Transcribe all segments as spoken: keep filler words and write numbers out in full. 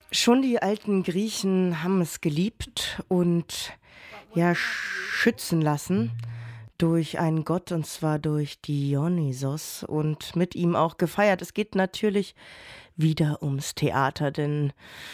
Schon die alten Griechen haben es geliebt und ja schützen lassen durch einen Gott, und zwar durch Dionysos, und mit ihm auch gefeiert. Es geht natürlich wieder ums Theater, denn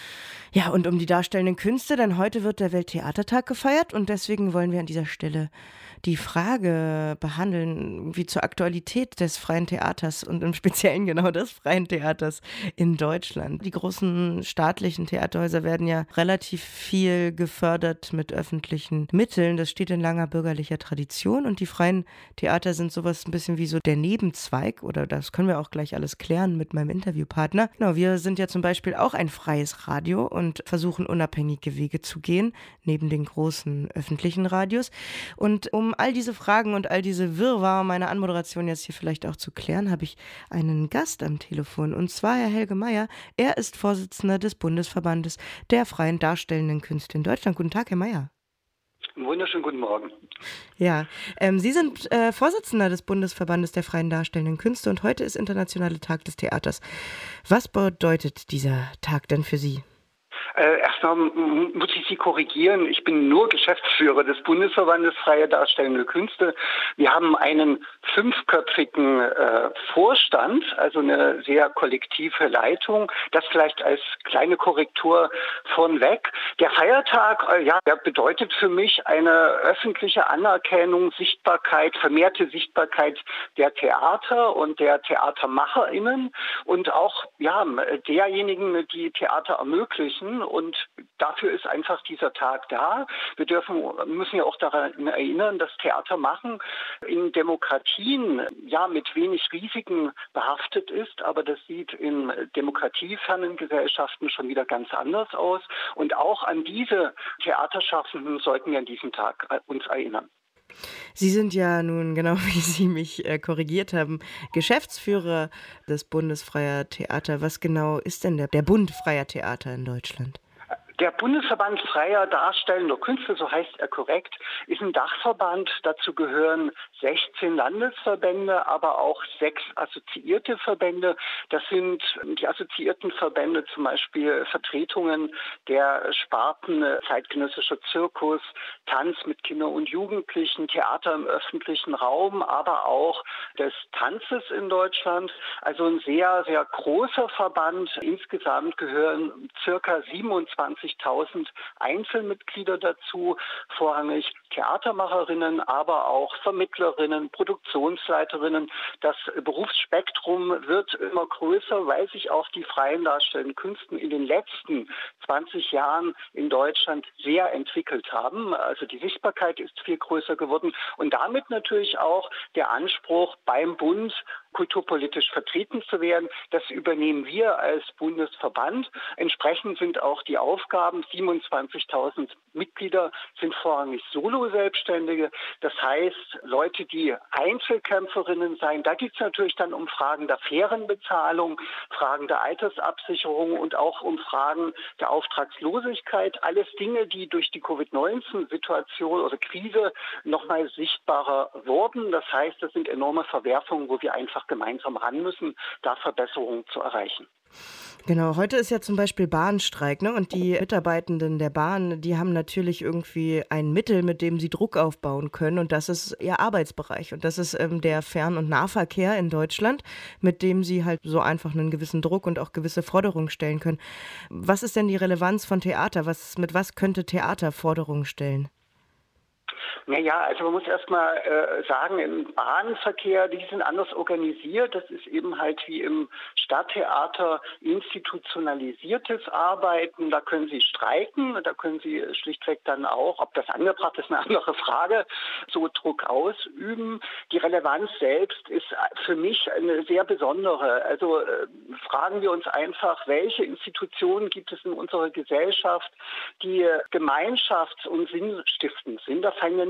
ja, und um die darstellenden Künste, denn heute wird der Welttheatertag gefeiert und deswegen wollen wir an dieser Stelle die Frage behandeln, wie zur Aktualität des freien Theaters und im Speziellen genau des freien Theaters in Deutschland. Die großen staatlichen Theaterhäuser werden ja relativ viel gefördert mit öffentlichen Mitteln. Das steht in langer bürgerlicher Tradition und die freien Theater sind sowas ein bisschen wie so der Nebenzweig, oder das können wir auch gleich alles klären mit meinem Interviewpartner. Genau, wir sind ja zum Beispiel auch ein freies Radio und versuchen unabhängige Wege zu gehen, neben den großen öffentlichen Radios. Und um all diese Fragen und all diese Wirrwarr meiner Anmoderation jetzt hier vielleicht auch zu klären, habe ich einen Gast am Telefon, und zwar Herr Helge Meyer. Er ist Vorsitzender des Bundesverbandes der freien darstellenden Künste in Deutschland. Guten Tag, Herr Meyer. Einen wunderschönen guten Morgen. Ja, ähm, Sie sind äh, Vorsitzender des Bundesverbandes der freien darstellenden Künste und heute ist Internationaler Tag des Theaters. Was bedeutet dieser Tag denn für Sie? Äh, erstmal muss ich Sie korrigieren. Ich bin nur Geschäftsführer des Bundesverbandes Freie Darstellende Künste. Wir haben einen fünfköpfigen äh, Vorstand, also eine sehr kollektive Leitung. Das vielleicht als kleine Korrektur vornweg. Der Feiertag, äh, ja, der bedeutet für mich eine öffentliche Anerkennung, Sichtbarkeit, vermehrte Sichtbarkeit der Theater und der TheatermacherInnen und auch ja, derjenigen, die Theater ermöglichen. Und dafür ist einfach dieser Tag da. Wir dürfen, müssen ja auch daran erinnern, dass Theater machen in Demokratien ja mit wenig Risiken behaftet ist, aber das sieht in demokratiefernen Gesellschaften schon wieder ganz anders aus. Und auch an diese Theaterschaffenden sollten wir an diesem Tag uns erinnern. Sie sind ja nun, genau wie Sie mich äh, korrigiert haben, Geschäftsführer des Bundes Freier Theater. Was genau ist denn der, der Bund Freier Theater in Deutschland? Der Bundesverband Freier Darstellender Künste, so heißt er korrekt, ist ein Dachverband. Dazu gehören sechzehn Landesverbände, aber auch sechs assoziierte Verbände. Das sind die assoziierten Verbände, zum Beispiel Vertretungen der Sparten zeitgenössischer Zirkus, Tanz mit Kindern und Jugendlichen, Theater im öffentlichen Raum, aber auch des Tanzes in Deutschland. Also ein sehr, sehr großer Verband. Insgesamt gehören circa siebenundzwanzigtausend Einzelmitglieder dazu, vorrangig Theatermacherinnen, aber auch Vermittlerinnen, Produktionsleiterinnen. Das Berufsspektrum wird immer größer, weil sich auch die freien darstellenden Künste in den letzten zwanzig Jahren in Deutschland sehr entwickelt haben. Also die Sichtbarkeit ist viel größer geworden und damit natürlich auch der Anspruch beim Bund, kulturpolitisch vertreten zu werden. Das übernehmen wir als Bundesverband. Entsprechend sind auch die Aufgaben, siebenundzwanzigtausend Mitglieder sind vorrangig Solo-Selbstständige. Das heißt, Leute, die Einzelkämpferinnen sein. Da geht es natürlich dann um Fragen der fairen Bezahlung, Fragen der Altersabsicherung und auch um Fragen der Auftragslosigkeit. Alles Dinge, die durch die Covid neunzehn Situation oder Krise nochmal sichtbarer wurden. Das heißt, das sind enorme Verwerfungen, wo wir einfach gemeinsam ran müssen, da Verbesserungen zu erreichen. Genau, heute ist ja zum Beispiel Bahnstreik, ne? Und die Mitarbeitenden der Bahn, die haben natürlich irgendwie ein Mittel, mit dem sie Druck aufbauen können. Und das ist ihr Arbeitsbereich. Und das ist ähm, der Fern- und Nahverkehr in Deutschland, mit dem sie halt so einfach einen gewissen Druck und auch gewisse Forderungen stellen können. Was ist denn die Relevanz von Theater? Was, mit was könnte Theater Forderungen stellen? Naja, also man muss erstmal äh, sagen, im Bahnverkehr, die sind anders organisiert. Das ist eben halt wie im Stadttheater institutionalisiertes Arbeiten. Da können Sie streiken, da können Sie schlichtweg dann auch, ob das angebracht ist, eine andere Frage, so Druck ausüben. Die Relevanz selbst ist für mich eine sehr besondere. Also äh, fragen wir uns einfach, welche Institutionen gibt es in unserer Gesellschaft, die gemeinschafts- und sinnstiftend sind. Da fallen ja nicht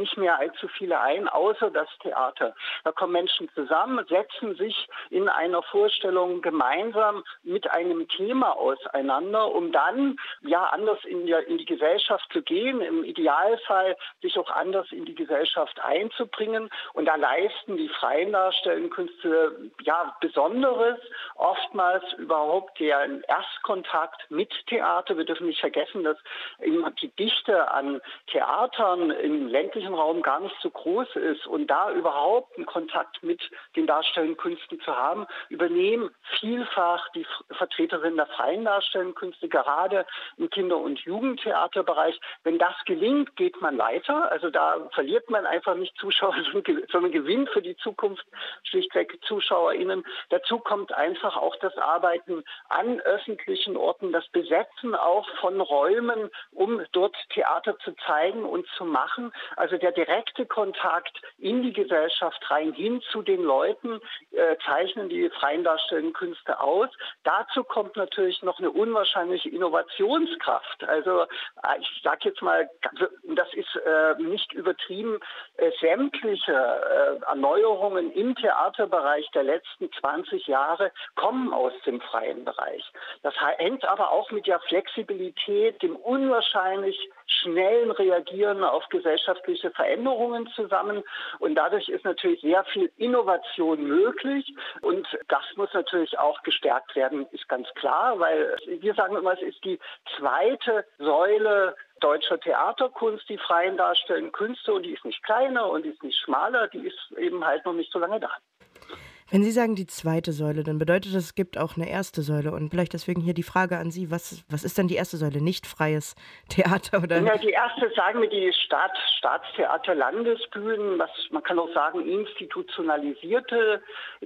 nicht mehr allzu viele ein, außer das Theater. Da kommen Menschen zusammen, setzen sich in einer Vorstellung gemeinsam mit einem Thema auseinander, um dann ja anders in die, in die Gesellschaft zu gehen, im Idealfall sich auch anders in die Gesellschaft einzubringen. Und da leisten die freien darstellenden Künste ja Besonderes, oftmals überhaupt der Erstkontakt mit Theater. Wir dürfen nicht vergessen, dass die Dichte an Theatern im ländlichen Raum gar nicht so groß ist, und da überhaupt einen Kontakt mit den darstellenden Künsten zu haben, übernehmen vielfach die Vertreterinnen der freien darstellenden Künste, gerade im Kinder- und Jugendtheaterbereich. Wenn das gelingt, geht man weiter. Also da verliert man einfach nicht Zuschauer, sondern gewinnt für die Zukunft schlichtweg ZuschauerInnen. Dazu kommt einfach auch das Arbeiten an öffentlichen Orten, das Besetzen auch von Räumen, um dort Theater zu zeigen und zu machen. Also der direkte Kontakt in die Gesellschaft rein hin zu den Leuten äh, zeichnen die freien darstellenden Künste aus. Dazu kommt natürlich noch eine unwahrscheinliche Innovationskraft. Also äh, ich sage jetzt mal, das ist äh, nicht übertrieben, äh, sämtliche äh, Erneuerungen im Theaterbereich der letzten zwanzig Jahre kommen aus dem freien Bereich. Das hängt aber auch mit der Flexibilität, dem unwahrscheinlich schnellen Reagieren auf gesellschaftliche Veränderungen zusammen. Und dadurch ist natürlich sehr viel Innovation möglich. Und das muss natürlich auch gestärkt werden, ist ganz klar, weil wir sagen immer, es ist die zweite Säule deutscher Theaterkunst, die freien darstellenden Künste. Und die ist nicht kleiner und die ist nicht schmaler, die ist eben halt noch nicht so lange da. Wenn Sie sagen die zweite Säule, dann bedeutet das, es gibt auch eine erste Säule. Und vielleicht deswegen hier die Frage an Sie, was, was ist denn die erste Säule? Nicht freies Theater? Oder? Ja, die erste, sagen wir, die Staat, Staatstheater, Landesbühnen, was man kann auch sagen, institutionalisierte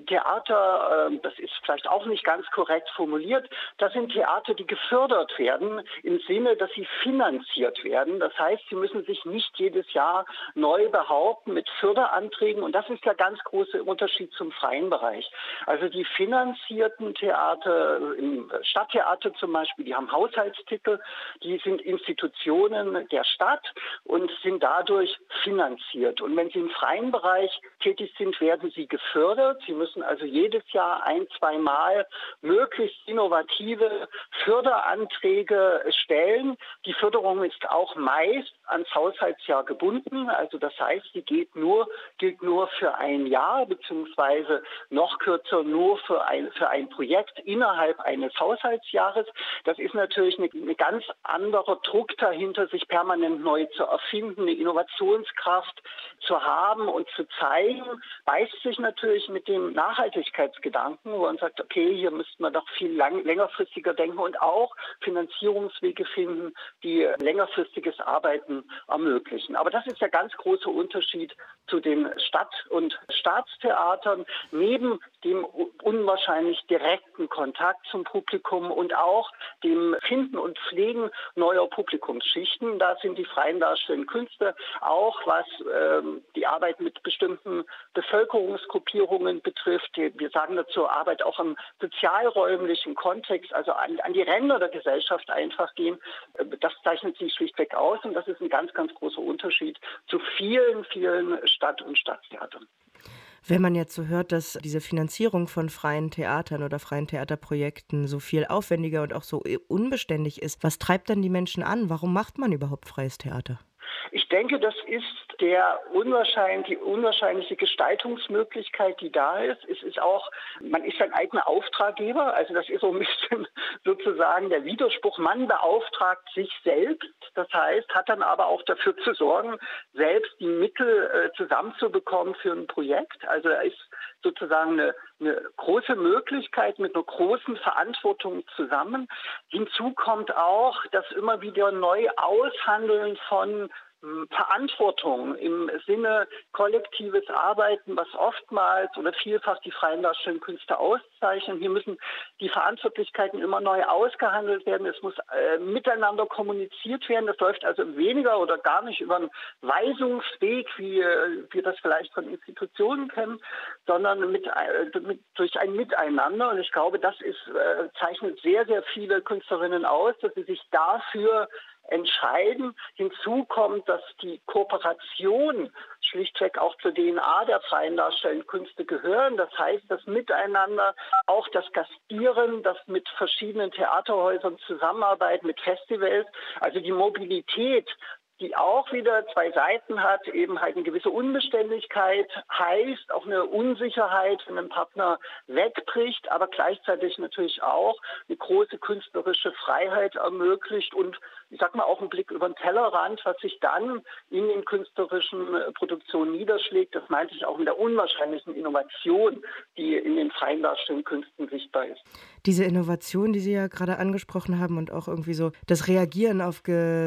Theater, das ist vielleicht auch nicht ganz korrekt formuliert. Das sind Theater, die gefördert werden im Sinne, dass sie finanziert werden. Das heißt, sie müssen sich nicht jedes Jahr neu behaupten mit Förderanträgen. Und das ist der ganz große Unterschied zum freien Bereich. Also die finanzierten Theater, im Stadttheater zum Beispiel, die haben Haushaltstitel, die sind Institutionen der Stadt und sind dadurch finanziert. Und wenn sie im freien Bereich tätig sind, werden sie gefördert. Sie müssen also jedes Jahr ein, zwei Mal möglichst innovative Förderanträge stellen. Die Förderung ist auch meist ans Haushaltsjahr gebunden. Also das heißt, sie geht nur, gilt nur für ein Jahr, beziehungsweise noch kürzer nur für ein, für ein Projekt innerhalb eines Haushaltsjahres. Das ist natürlich eine, eine ganz anderer Druck dahinter, sich permanent neu zu erfinden, eine Innovationskraft zu haben und zu zeigen, beißt sich natürlich mit dem Nachhaltigkeitsgedanken, wo man sagt, okay, hier müsste man doch viel lang, längerfristiger denken und auch Finanzierungswege finden, die längerfristiges Arbeiten ermöglichen. Aber das ist der ganz große Unterschied zu den Stadt- und Staatstheatern, neben dem unwahrscheinlich direkten Kontakt zum Publikum und auch dem Finden und Pflegen neuer Publikumsschichten. Da sind die freien darstellenden Künste auch, was ähm, die Arbeit mit bestimmten Bevölkerungsgruppierungen betrifft. Wir sagen dazu Arbeit auch im sozialräumlichen Kontext, also an, an die Ränder der Gesellschaft einfach gehen. Das zeichnet sich schlichtweg aus und das ist ein ganz, ganz großer Unterschied zu vielen, vielen Stadt- und Staatstheatern. Wenn man jetzt so hört, dass diese Finanzierung von freien Theatern oder freien Theaterprojekten so viel aufwendiger und auch so unbeständig ist, was treibt dann die Menschen an? Warum macht man überhaupt freies Theater? Ich denke, das ist der unwahrscheinlich, die unwahrscheinliche Gestaltungsmöglichkeit, die da ist. Es ist auch, man ist sein eigener Auftraggeber, also das ist so ein bisschen sozusagen der Widerspruch. Man beauftragt sich selbst, das heißt, hat dann aber auch dafür zu sorgen, selbst die Mittel äh, zusammenzubekommen für ein Projekt. Also da ist sozusagen eine, eine große Möglichkeit mit einer großen Verantwortung zusammen. Hinzu kommt auch das immer wieder neu Aushandeln von Verantwortung im Sinne kollektives Arbeiten, was oftmals oder vielfach die freien darstellenden Künste auszeichnen. Hier müssen die Verantwortlichkeiten immer neu ausgehandelt werden. Es muss äh, miteinander kommuniziert werden. Das läuft also weniger oder gar nicht über einen Weisungsweg, wie äh, wir das vielleicht von Institutionen kennen, sondern mit, äh, mit, durch ein Miteinander. Und ich glaube, das ist, äh, zeichnet sehr, sehr viele Künstlerinnen aus, dass sie sich dafür entscheiden. Hinzu kommt, dass die Kooperation schlichtweg auch zur D N A der freien darstellenden Künste gehören. Das heißt, das Miteinander, auch das Gastieren, das mit verschiedenen Theaterhäusern zusammenarbeiten, mit Festivals, also die Mobilität, die auch wieder zwei Seiten hat, eben halt eine gewisse Unbeständigkeit, heißt auch eine Unsicherheit, wenn ein Partner wegbricht, aber gleichzeitig natürlich auch eine große künstlerische Freiheit ermöglicht und ich sag mal auch ein Blick über den Tellerrand, was sich dann in den künstlerischen Produktionen niederschlägt. Das meinte ich auch mit der unwahrscheinlichen Innovation, die in den freien darstellenden Künsten sichtbar ist. Diese Innovation, die Sie ja gerade angesprochen haben und auch irgendwie so das Reagieren auf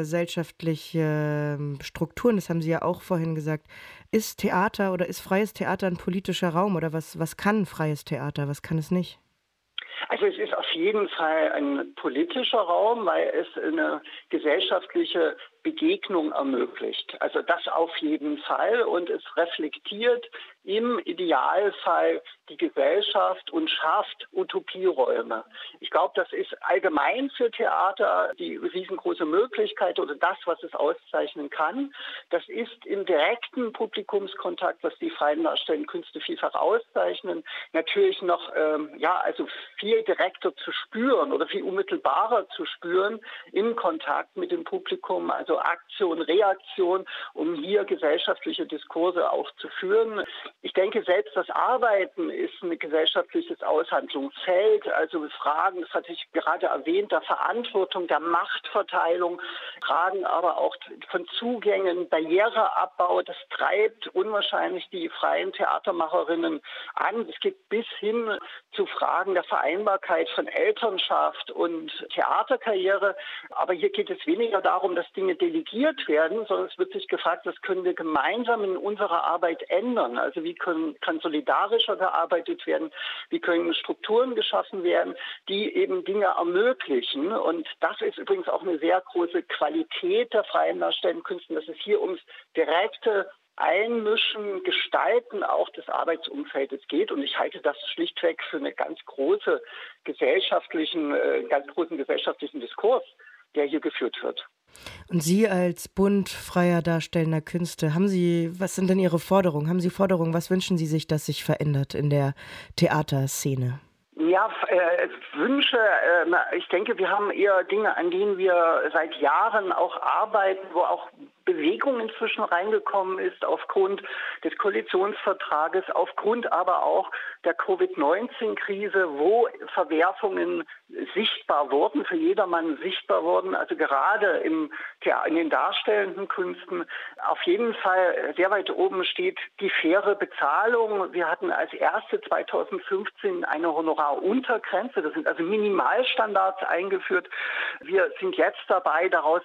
gesellschaftliche Strukturen, das haben Sie ja auch vorhin gesagt. Ist Theater oder ist freies Theater ein politischer Raum oder was, was kann freies Theater, was kann es nicht? Also es ist auf jeden Fall ein politischer Raum, weil es eine gesellschaftliche Begegnung ermöglicht. Also das auf jeden Fall und es reflektiert im Idealfall die Gesellschaft und schafft Utopieräume. Ich glaube, das ist allgemein für Theater die riesengroße Möglichkeit oder das, was es auszeichnen kann. Das ist im direkten Publikumskontakt, was die freien darstellenden Künste vielfach auszeichnen, natürlich noch ähm, ja also viel direkter zu spüren oder viel unmittelbarer zu spüren im Kontakt mit dem Publikum, also Aktion, Reaktion, um hier gesellschaftliche Diskurse aufzuführen. Ich denke, selbst das Arbeiten ist ein gesellschaftliches Aushandlungsfeld, also Fragen, das hatte ich gerade erwähnt, der Verantwortung, der Machtverteilung, Fragen aber auch von Zugängen, Barriereabbau, das treibt unwahrscheinlich die freien Theatermacherinnen an. Es geht bis hin zu Fragen der Vereinbarkeit von Elternschaft und Theaterkarriere, aber hier geht es weniger darum, dass Dinge delegiert werden, sondern es wird sich gefragt, was können wir gemeinsam in unserer Arbeit ändern? Also wie können, kann solidarischer gearbeitet werden? Wie können Strukturen geschaffen werden, die eben Dinge ermöglichen? Und das ist übrigens auch eine sehr große Qualität der freien darstellenden Künste, dass es hier ums direkte Einmischen, Gestalten auch des Arbeitsumfeldes geht. Und ich halte das schlichtweg für einen ganz große gesellschaftlichen, äh, ganz großen gesellschaftlichen Diskurs, der hier geführt wird. Und Sie als Bund freier darstellender Künste, haben Sie, was sind denn Ihre Forderungen? Haben Sie Forderungen, was wünschen Sie sich, dass sich verändert in der Theaterszene? Ja, äh, Wünsche, äh, ich denke, wir haben eher Dinge, an denen wir seit Jahren auch arbeiten, wo auch Bewegung inzwischen reingekommen ist aufgrund des Koalitionsvertrages, aufgrund aber auch der Covid neunzehn Krise, wo Verwerfungen sichtbar wurden, für jedermann sichtbar wurden, also gerade im, in den darstellenden Künsten. Auf jeden Fall sehr weit oben steht die faire Bezahlung. Wir hatten als erste zweitausendfünfzehn eine Honoraruntergrenze, das sind also Minimalstandards eingeführt. Wir sind jetzt dabei, daraus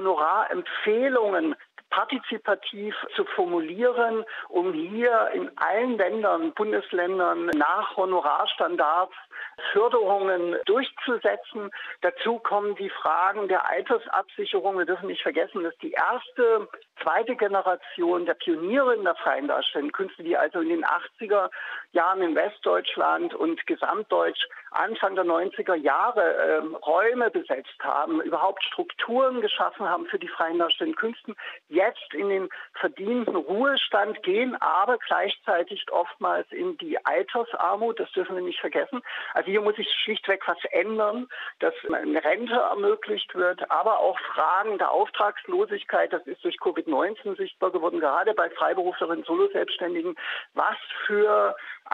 Honorarempfehlungen partizipativ zu formulieren, um hier in allen Ländern, Bundesländern nach Honorarstandards Förderungen durchzusetzen. Dazu kommen die Fragen der Altersabsicherung. Wir dürfen nicht vergessen, dass die erste, zweite Generation der Pioniere in der freien darstellenden Künste, die also in den achtziger Jahren in Westdeutschland und Gesamtdeutsch Anfang der neunziger Jahre äh, Räume besetzt haben, überhaupt Strukturen geschaffen haben für die freien darstellenden Künsten, jetzt in den verdienten Ruhestand gehen, aber gleichzeitig oftmals in die Altersarmut, das dürfen wir nicht vergessen. Also hier muss sich schlichtweg was ändern, dass eine Rente ermöglicht wird, aber auch Fragen der Auftragslosigkeit, das ist durch Covid neunzehn sichtbar geworden, gerade bei Freiberuflerinnen, Solo-Selbstständigen. Was für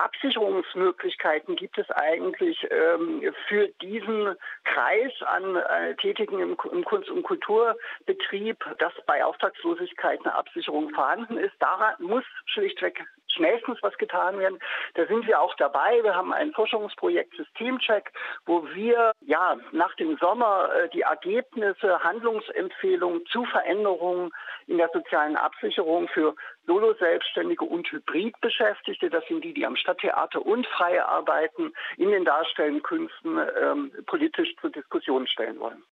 Absicherungsmöglichkeiten gibt es eigentlich ähm, für diesen Kreis an äh, Tätigen im, im Kunst- und Kulturbetrieb, dass bei Auftragslosigkeit eine Absicherung vorhanden ist? Daran muss schlichtweg schnellstens was getan werden. Da sind wir auch dabei. Wir haben ein Forschungsprojekt Systemcheck, wo wir ja nach dem Sommer äh, die Ergebnisse, Handlungsempfehlungen zu Veränderungen in der sozialen Absicherung für Solo-Selbstständige und Hybridbeschäftigte, das sind die, die am Stadttheater und frei arbeiten, in den darstellenden Künsten ähm, politisch zur Diskussion stellen wollen.